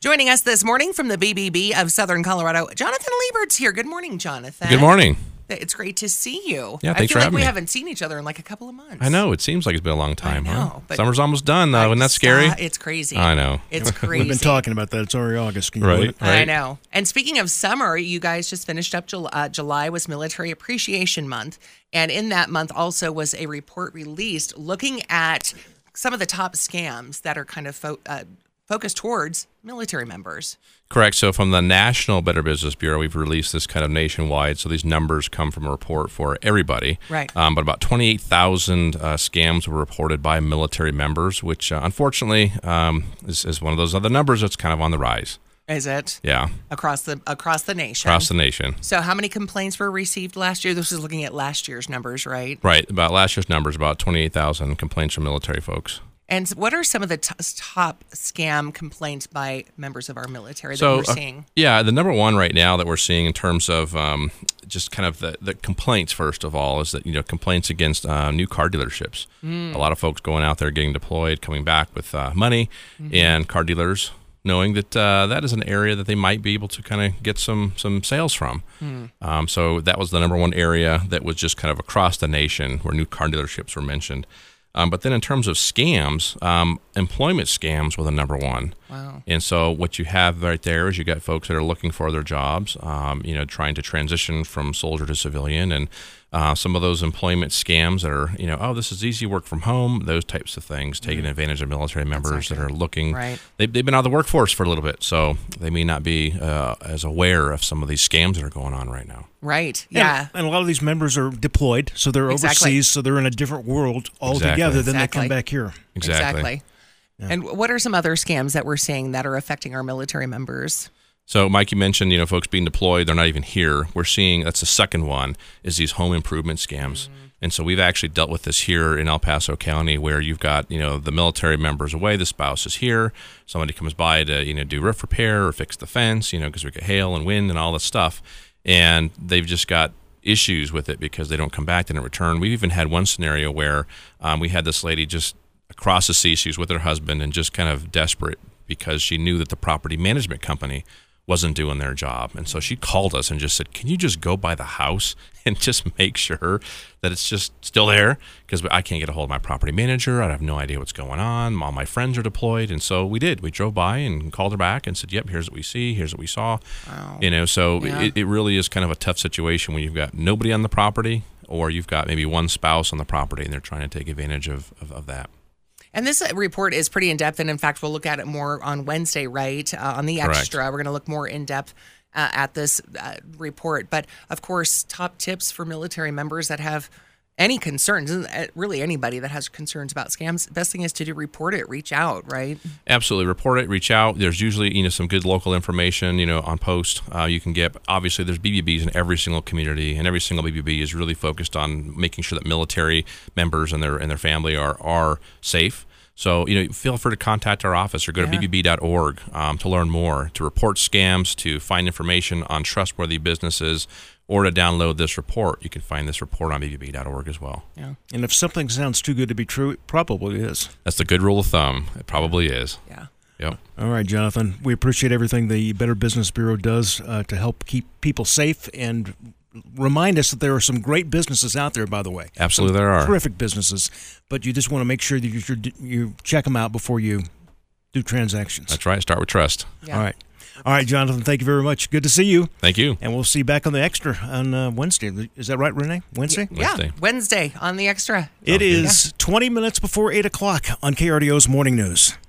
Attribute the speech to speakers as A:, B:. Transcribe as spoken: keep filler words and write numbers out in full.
A: Joining us this morning from the B B B of Southern Colorado, Jonathan Liebert's here. Good morning, Jonathan.
B: Good morning.
A: It's great to see you.
B: Yeah, thanks
A: I feel
B: for
A: like
B: having
A: we
B: me.
A: haven't seen each other in like a couple of months.
B: I know. It seems like it's been a long time,
A: I know,
B: huh?
A: but
B: Summer's almost done, though. Isn't that scary?
A: Uh, it's crazy.
B: I know.
A: It's crazy.
C: We've been talking about that. It's already August. Can you
B: Right,
C: believe it?
B: right.
A: I know. And speaking of summer, you guys just finished up July, uh, July was Military Appreciation Month. And in that month also was a report released looking at some of the top scams that are kind of fo- uh, focused towards military members.
B: Correct. So from the National Better Business Bureau, we've released this kind of nationwide. So these numbers come from a report for everybody.
A: Right.
B: Um, but about twenty-eight thousand uh, scams were reported by military members, which uh, unfortunately um, is, is one of those other numbers that's kind of on the rise.
A: Is it?
B: Yeah.
A: Across the across the nation.
B: Across the nation.
A: So how many complaints were received last year? This is looking at last year's numbers, right?
B: Right. About last year's numbers, about twenty-eight thousand complaints from military folks.
A: And what are some of the t- top scam complaints by members of our military that
B: So,
A: we're
B: uh,
A: seeing?
B: yeah, the number one right now that we're seeing in terms of um, just kind of the, the complaints, first of all, is that, you know, complaints against uh, new car dealerships.
A: Mm.
B: A lot of folks going out there getting deployed, coming back with uh, money,
A: Mm-hmm.
B: and car dealers knowing that uh, that is an area that they might be able to kind of get some some sales from.
A: Mm.
B: Um, so that was the number one area that was just kind of across the nation where new car dealerships were mentioned. Um, but then in terms of scams, um, employment scams were the number one.
A: Wow.
B: And so what you have right there is you got folks that are looking for their jobs, um, you know, trying to transition from soldier to civilian, and uh, some of those employment scams that are, you know, oh, this is easy work from home, those types of things, taking
A: Mm.
B: advantage of military members
A: not
B: that are
A: good.
B: looking.
A: Right.
B: They, they've been out of the workforce for a little bit, so they may not be uh, as aware of some of these scams that are going on right now.
A: Right. Yeah.
C: And, and a lot of these members are deployed, so they're
A: Exactly.
C: overseas, so they're in a different world altogether
B: Exactly.
C: than
A: Exactly.
C: they come back here.
B: Exactly.
C: Yeah.
A: And what are some other scams that we're seeing that are affecting our military members?
B: So, Mike, you mentioned, you know, folks being deployed, they're not even here. We're seeing, that's the second one, is these home improvement scams.
A: Mm-hmm.
B: And so we've actually dealt with this here in El Paso County, where you've got, you know, the military members away, the spouse is here, somebody comes by to, you know, do roof repair or fix the fence, you know, because we get hail and wind and all this stuff. And they've just got issues with it because they don't come back, they don't return. We've even had one scenario where um, we had this lady just across the sea, she was with her husband and just kind of desperate because she knew that the property management company wasn't doing their job. And so she called us and just said, can you just go by the house and just make sure that it's just still there? Because I can't get a hold of my property manager. I have no idea what's going on. All my friends are deployed. And so we did. We drove by and called her back and said, yep, here's what we see. Here's what we saw.
A: Wow.
B: You know, so
A: Yeah.
B: it, it really is kind of a tough situation when you've got nobody on the property, or you've got maybe one spouse on the property and they're trying to take advantage of, of, of that.
A: And this report is pretty in-depth, and in fact, we'll look at it more on Wednesday, right? Uh, on the
B: Correct.
A: Extra, we're going to look more in-depth uh, at this uh, report. But, of course, top tips for military members that have any concerns, and uh, really anybody that has concerns about scams, best thing is to do report it, reach out, right?
B: Absolutely. Report it, reach out. There's usually, you know, some good local information, you know, on post uh, you can get. Obviously, there's B B Bs in every single community, and every single B B B is really focused on making sure that military members and their and their family are are safe. So, you know, feel free to contact our office or go to
A: Yeah.
B: b b b dot org um, to learn more, to report scams, to find information on trustworthy businesses, or to download this report. You can find this report on b b b dot org as well.
A: Yeah.
C: And if something sounds too good to be true, it probably is.
B: That's the good rule of thumb. It probably is.
A: Yeah.
B: Yep.
C: All right, Jonathan. We appreciate everything the Better Business Bureau does uh, to help keep people safe and remind us that there are some great businesses out there, by the way.
B: Absolutely
C: Some
B: there are.
C: terrific businesses, but you just want to make sure that you, you check them out before you do transactions.
B: That's right. Start with trust.
A: Yeah.
C: All right. All right, Jonathan, thank you very much. Good to see you.
B: Thank you.
C: And we'll see you back on the Extra on uh, Wednesday. Is that right, Renee? Wednesday?
A: Yeah,
B: Wednesday.
A: Wednesday on the Extra.
C: It
B: Okay.
C: is twenty minutes before eight o'clock on K R D O's Morning News.